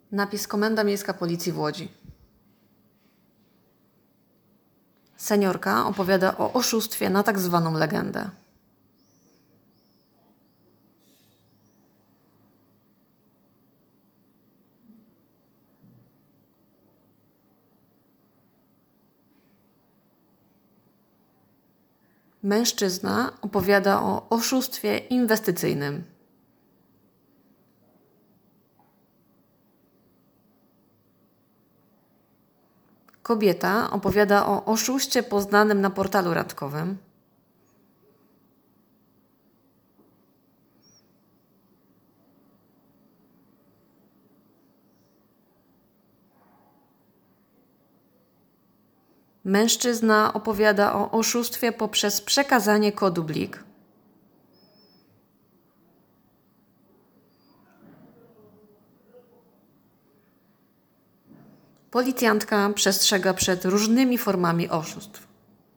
Napis Komenda Miejska Policji w Łodzi. Seniorka opowiada o oszustwie na tak zwaną legendę. Mężczyzna opowiada o oszustwie inwestycyjnym. Kobieta opowiada o oszuście poznanym na portalu randkowym. Mężczyzna opowiada o oszustwie poprzez przekazanie kodu blik. Policjantka przestrzega przed różnymi formami oszustw.